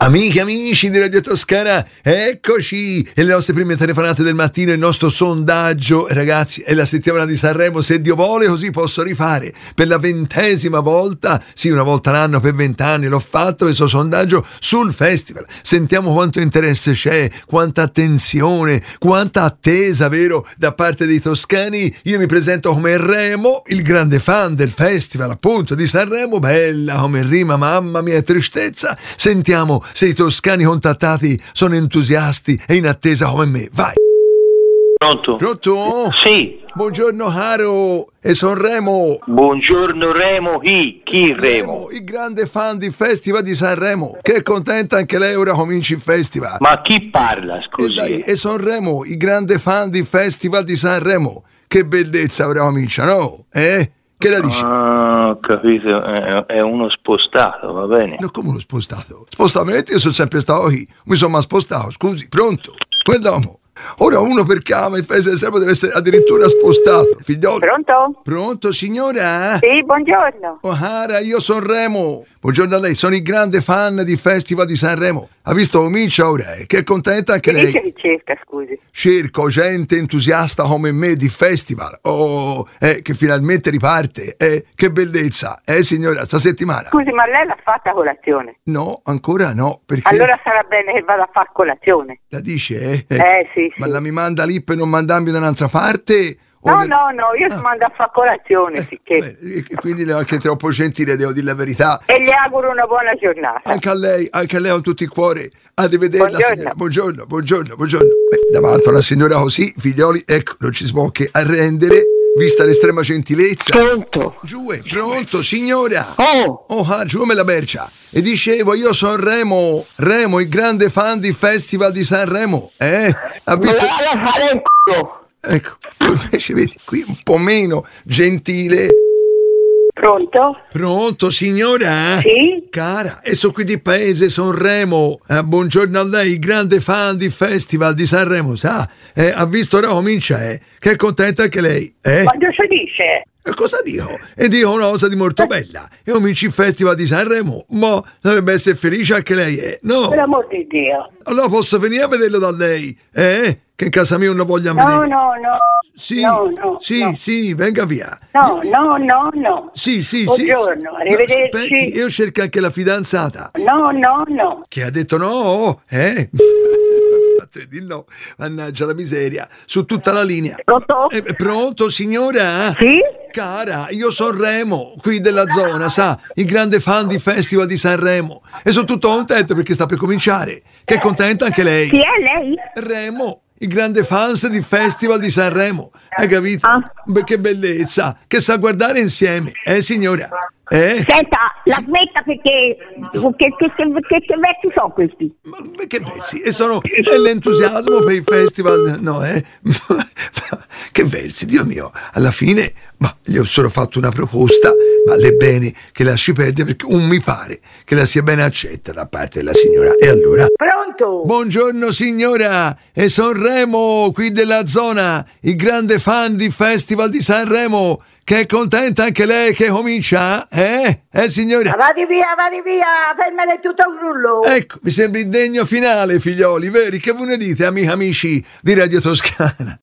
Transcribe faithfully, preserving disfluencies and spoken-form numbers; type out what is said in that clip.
Amiche, amici di Radio Toscana, eccoci! E le nostre prime telefonate del mattino, il nostro sondaggio. Ragazzi, è la settimana di Sanremo, se Dio vuole, così posso rifare per la ventesima volta, sì, una volta l'anno per vent'anni, l'ho fatto questo sondaggio sul festival. Sentiamo quanto interesse c'è, quanta attenzione, quanta attesa, vero, da parte dei toscani. Io mi presento come Remo, il grande fan del festival, appunto, di Sanremo. Bella come rima, mamma mia, tristezza. Sentiamo se i toscani contattati sono entusiasti e in attesa come me. Vai! Pronto? Pronto? Sì. Buongiorno caro, e son Remo. Buongiorno Remo, chi? Chi Remo? Remo, il grande fan di Festival di Sanremo, che è contenta anche lei ora cominci il festival. Ma chi parla, E, scusi? dai, e son Remo, il grande fan di Festival di Sanremo. Che bellezza ora comincia, no? Eh? Che la dici? Ah, ho capito, è, è uno spostato, va bene. No, come uno spostato? Spostamento, io sono sempre stato qui, mi sono mai spostato, scusi, pronto? Quell'uomo. Ora uno perché ama il festival di Sanremo deve essere addirittura spostato, figliolo. Pronto? Pronto, signora? Sì, buongiorno. Oh, cara, io sono Remo. Buongiorno a lei, sono il grande fan di Festival di Sanremo. Ha visto comincia ora, eh? Che è contenta anche Che lei. dice ricerca, scusi? Cerco gente entusiasta come me di festival. Oh, eh, che finalmente riparte. Eh, che bellezza, eh signora, sta settimana. Scusi, ma lei l'ha fatta colazione? No, ancora no, perché Allora sarà bene che vada a fare colazione. la dice, eh? Eh, sì, Ma sì. la mi manda lì per non mandarmi da un'altra parte? O No, nel- no, no, io ti mando a fare colazione, Eh, sicché. beh, e- e quindi lei è anche troppo gentile, devo dire la verità. E le auguro una buona giornata. Anche a lei, anche a lei con tutto il cuore. Arrivederla, Buongiorno. signora. Buongiorno, buongiorno, buongiorno. Beh, davanti a una signora così, figlioli, ecco, non ci si può che arrendere, vista l'estrema gentilezza. Pronto? Giù, è pronto, signora. Oh, Oh, ah, giù me la bercia. E dicevo, io sono Remo, Remo, il grande fan di Festival di Sanremo. Eh? Ha me visto? la vado a fare in culo. Ecco, invece vedi, qui un po' meno gentile. Pronto? Pronto, signora? Sì? Cara, e sono qui di paese, sono Remo. Eh, buongiorno a lei, grande fan di Festival di Sanremo, sa? Eh, ha visto ora comincia, eh? Che è contenta anche lei, eh? Quando si dice? E cosa dico? E dico una cosa di molto bella. E cominci il Festival di Sanremo, ma dovrebbe essere felice anche lei, eh? No? Per l'amor di Dio. Allora posso venire a vederlo da lei, eh? Che in casa mia non lo voglio No, vedere. no, no. Sì, No, no, sì, no. sì, venga via. No, no, no, no. Sì, sì, sì. Buongiorno, No, arrivederci. aspetti, io cerco anche la fidanzata. No, no, no. Che ha detto no, eh? Fate di no, mannaggia la miseria, su tutta la linea. Pronto? Eh, pronto, signora? Sì? Cara, io sono Remo, qui della zona, sa, il grande fan di Festival di Sanremo. E sono tutto contento perché sta per cominciare. Che è contenta anche lei. Chi è lei? Remo, il grande fans di Festival di Sanremo. Hai capito? Ah. Beh, che bellezza, che sa guardare insieme, eh signora? Eh? Senta, la smetta perché che, che, che, che, che vecchi sono questi? Ma ma che versi? E sono è l'entusiasmo per il festival, no, eh? Che versi, Dio mio, alla fine, ma gli ho solo fatto una proposta, ma le bene che lasci perdere perché un mi pare che la sia ben accetta da parte della signora. E allora? Pronto? Buongiorno signora, e son Remo, qui della zona, il grande fan di Festival di Sanremo. Che è contenta anche lei che comincia? Eh? Eh signora? Vadi via, vadi via, fermale tutto un rullo. Ecco, mi sembra il degno finale, figlioli, veri? Che voi ne dite, amici amici di Radio Toscana?